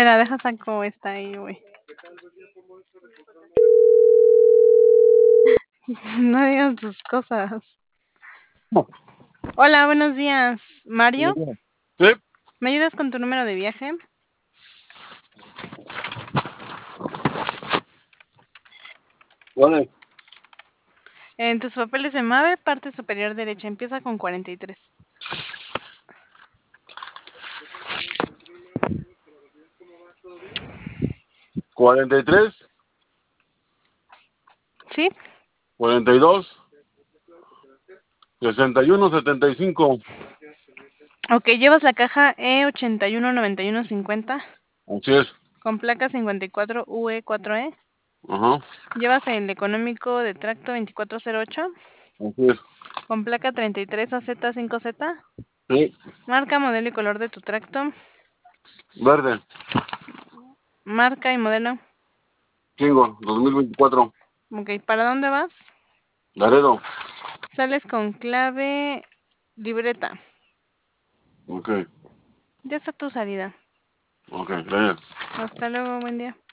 Espera, deja saco esta ahí, güey. No digas tus cosas. No. Hola, buenos días. Mario, Sí, ¿me ayudas con tu número de viaje? vale. En tus papeles de MAVE, parte superior derecha, empieza con 43. 43, ¿Sí? 42, 61, 75. Ok, llevas la caja E819150 Así es. con placa 54UE4E. Ajá. Llevas el económico de tracto 2408 Así es. con placa 33AZ5Z. Sí. Marca, modelo y color de tu tracto. Verde. Marca y modelo. Chingo. 2024. Ok, ¿para dónde vas? Laredo. Sales con clave libreta. Ok. Ya está tu salida. Ok. Gracias. Hasta luego, buen día.